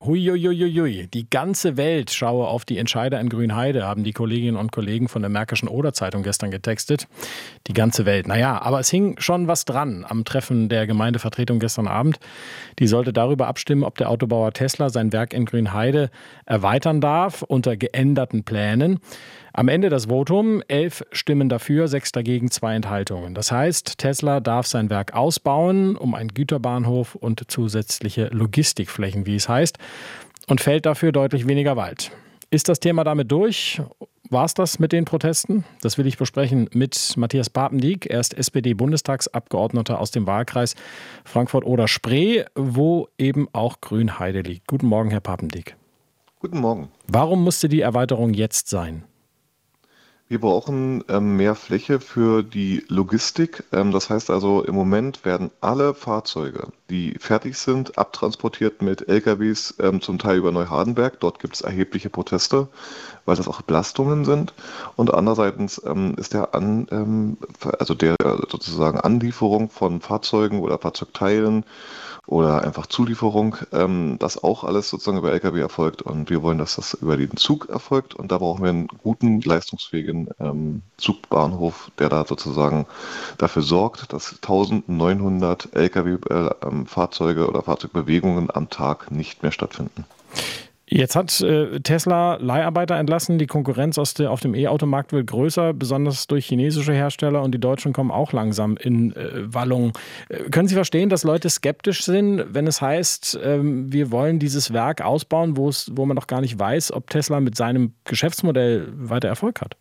Huiuiuiui, die ganze Welt schaue auf die Entscheider in Grünheide, haben die Kolleginnen und Kollegen von der Märkischen Oder-Zeitung gestern getextet. Die ganze Welt. Naja, aber es hing schon was dran am Treffen der Gemeindevertretung gestern Abend. Die sollte darüber abstimmen, ob der Autobauer Tesla sein Werk in Grünheide erweitern darf unter geänderten Plänen. Am Ende das Votum, 11 Stimmen dafür, 6 dagegen, 2 Enthaltungen. Das heißt, Tesla darf sein Werk ausbauen, um einen Güterbahnhof und zusätzliche Logistikflächen, wie es heißt, und fällt dafür deutlich weniger Wald. Ist das Thema damit durch? War es das mit den Protesten? Das will ich besprechen mit Matthias Papendieck. Er ist SPD-Bundestagsabgeordneter aus dem Wahlkreis Frankfurt-Oder-Spree, wo eben auch Grünheide liegt. Guten Morgen, Herr Papendieck. Guten Morgen. Warum musste die Erweiterung jetzt sein? Wir brauchen mehr Fläche für die Logistik. Das heißt also, im Moment werden alle Fahrzeuge, die fertig sind, abtransportiert mit LKWs, zum Teil über Neuhardenberg. Dort gibt es erhebliche Proteste, weil das auch Belastungen sind. Und andererseits ist der sozusagen Anlieferung von Fahrzeugen oder Fahrzeugteilen oder einfach Zulieferung, das auch alles sozusagen über LKW erfolgt. Und wir wollen, dass das über den Zug erfolgt. Und da brauchen wir einen guten, leistungsfähigen Zugbahnhof, der da sozusagen dafür sorgt, dass 1900 LKW-Fahrzeuge oder Fahrzeugbewegungen am Tag nicht mehr stattfinden. Jetzt hat Tesla Leiharbeiter entlassen. Die Konkurrenz auf dem E-Automarkt wird größer, besonders durch chinesische Hersteller, und die Deutschen kommen auch langsam in Wallung. Können Sie verstehen, dass Leute skeptisch sind, wenn es heißt, wir wollen dieses Werk ausbauen, wo man noch gar nicht weiß, ob Tesla mit seinem Geschäftsmodell weiter Erfolg hat?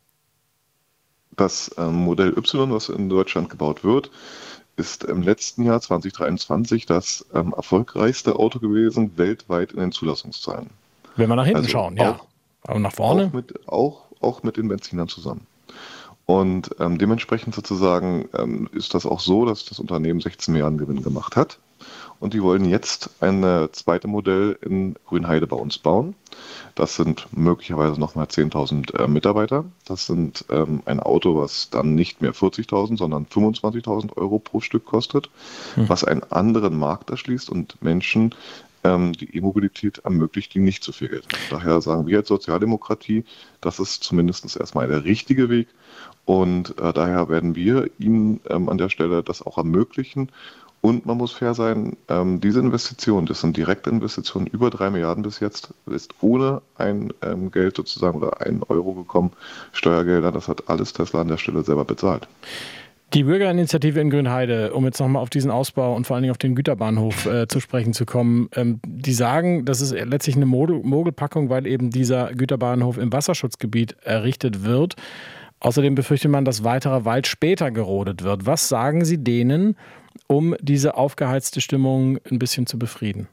Das Modell Y, was in Deutschland gebaut wird, ist im letzten Jahr 2023 das erfolgreichste Auto gewesen weltweit in den Zulassungszahlen. Wenn wir nach hinten schauen, ja. Aber nach vorne? Auch mit den Benzinern zusammen. Und dementsprechend sozusagen ist das auch so, dass das Unternehmen 16 Milliarden Gewinn gemacht hat. Und die wollen jetzt ein zweites Modell in Grünheide bei uns bauen. Das sind möglicherweise nochmal 10.000 Mitarbeiter. Das sind ein Auto, was dann nicht mehr 40.000, sondern 25.000 Euro pro Stück kostet, was einen anderen Markt erschließt und Menschen die E-Mobilität ermöglicht, die nicht so viel Geld haben. Daher sagen wir als Sozialdemokratie, das ist zumindest erstmal der richtige Weg. Und daher werden wir Ihnen an der Stelle das auch ermöglichen. Und man muss fair sein, diese Investition, das sind direkte Investitionen, über 3 Milliarden bis jetzt, ist ohne ein Geld sozusagen oder 1 Euro gekommen, Steuergelder, das hat alles Tesla an der Stelle selber bezahlt. Die Bürgerinitiative in Grünheide, um jetzt nochmal auf diesen Ausbau und vor allen Dingen auf den Güterbahnhof zu sprechen zu kommen, die sagen, das ist letztlich eine Mogelpackung, weil eben dieser Güterbahnhof im Wasserschutzgebiet errichtet wird. Außerdem befürchtet man, dass weiterer Wald später gerodet wird. Was sagen Sie denen, um diese aufgeheizte Stimmung ein bisschen zu befrieden?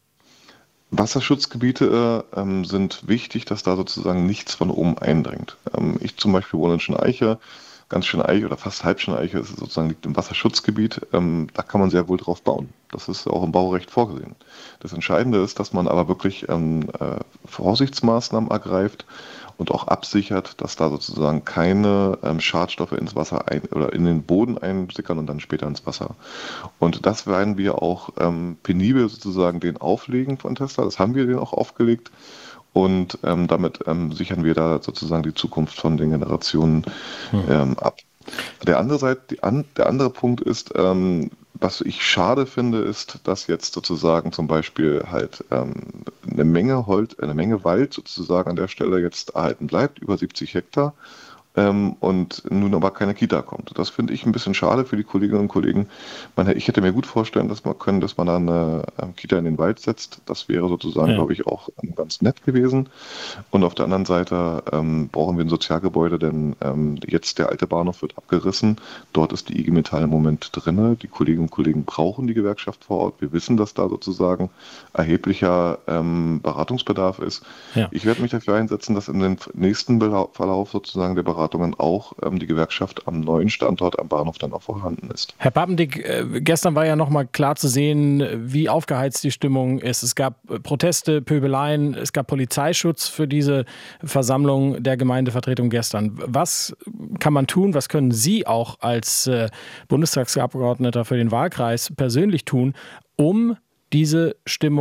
Wasserschutzgebiete sind wichtig, dass da sozusagen nichts von oben eindringt. Ich zum Beispiel wohne in Schöneiche. Ganz Schöneiche oder fast halb Schöneiche ist sozusagen, liegt im Wasserschutzgebiet. Da kann man sehr wohl drauf bauen. Das ist auch im Baurecht vorgesehen. Das Entscheidende ist, dass man aber wirklich Vorsichtsmaßnahmen ergreift und auch absichert, dass da sozusagen keine Schadstoffe ins Wasser oder in den Boden einsickern und dann später ins Wasser. Und das werden wir auch penibel sozusagen den auflegen von Tesla. Das haben wir denen auch aufgelegt. Und damit sichern wir da sozusagen die Zukunft von den Generationen ab. Der andere Punkt ist, was ich schade finde, ist, dass jetzt sozusagen zum Beispiel halt eine Menge Wald sozusagen an der Stelle jetzt erhalten bleibt, über 70 Hektar. Und nun aber keine Kita kommt. Das finde ich ein bisschen schade für die Kolleginnen und Kollegen. Ich hätte mir gut vorstellen, dass man da eine Kita in den Wald setzt. Das wäre sozusagen, glaube ich, auch ganz nett gewesen. Und auf der anderen Seite brauchen wir ein Sozialgebäude, denn jetzt der alte Bahnhof wird abgerissen. Dort ist die IG Metall im Moment drin. Die Kolleginnen und Kollegen brauchen die Gewerkschaft vor Ort. Wir wissen, dass da sozusagen erheblicher Beratungsbedarf ist. Ja. Ich werde mich dafür einsetzen, dass in den nächsten Verlauf sozusagen der Beratungen auch die Gewerkschaft am neuen Standort am Bahnhof dann auch vorhanden ist. Herr Papendieck, gestern war ja nochmal klar zu sehen, wie aufgeheizt die Stimmung ist. Es gab Proteste, Pöbeleien, es gab Polizeischutz für diese Versammlung der Gemeindevertretung gestern. Was kann man tun, was können Sie auch als Bundestagsabgeordneter für den Wahlkreis persönlich tun, um diese Stimmung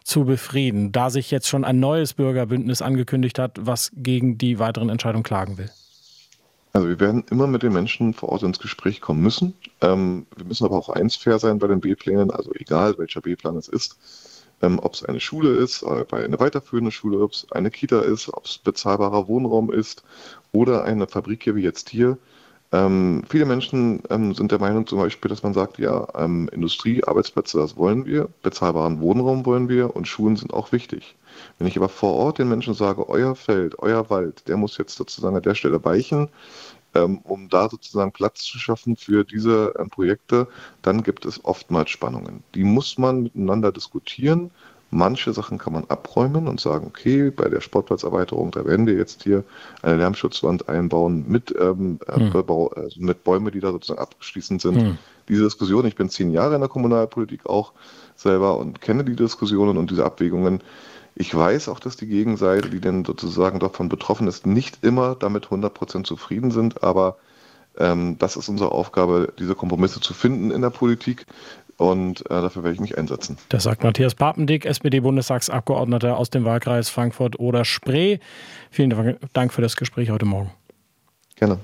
zu befrieden, da sich jetzt schon ein neues Bürgerbündnis angekündigt hat, was gegen die weiteren Entscheidungen klagen will? Also wir werden immer mit den Menschen vor Ort ins Gespräch kommen müssen. Wir müssen aber auch fair sein bei den B-Plänen, also egal welcher B-Plan es ist. Ob es eine Schule ist, eine weiterführende Schule, ob es eine Kita ist, ob es bezahlbarer Wohnraum ist oder eine Fabrik hier wie jetzt hier. Viele Menschen sind der Meinung zum Beispiel, dass man sagt, ja, Industrie, Arbeitsplätze, das wollen wir, bezahlbaren Wohnraum wollen wir und Schulen sind auch wichtig. Wenn ich aber vor Ort den Menschen sage, euer Feld, euer Wald, der muss jetzt sozusagen an der Stelle weichen, um da sozusagen Platz zu schaffen für diese Projekte, dann gibt es oftmals Spannungen. Die muss man miteinander diskutieren. Manche Sachen kann man abräumen und sagen, okay, bei der Sportplatzerweiterung, da werden wir jetzt hier eine Lärmschutzwand einbauen mit Bäumen, die da sozusagen abgeschließend sind. Diese Diskussion, ich bin 10 Jahre in der Kommunalpolitik auch selber und kenne die Diskussionen und diese Abwägungen. Ich weiß auch, dass die Gegenseite, die dann sozusagen davon betroffen ist, nicht immer damit 100% zufrieden sind, aber das ist unsere Aufgabe, diese Kompromisse zu finden in der Politik. Und dafür werde ich mich einsetzen. Das sagt Matthias Papendick, SPD-Bundestagsabgeordneter aus dem Wahlkreis Frankfurt oder Spree. Vielen Dank für das Gespräch heute Morgen. Gerne.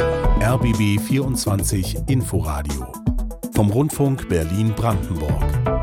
RBB 24 Inforadio vom Rundfunk Berlin-Brandenburg.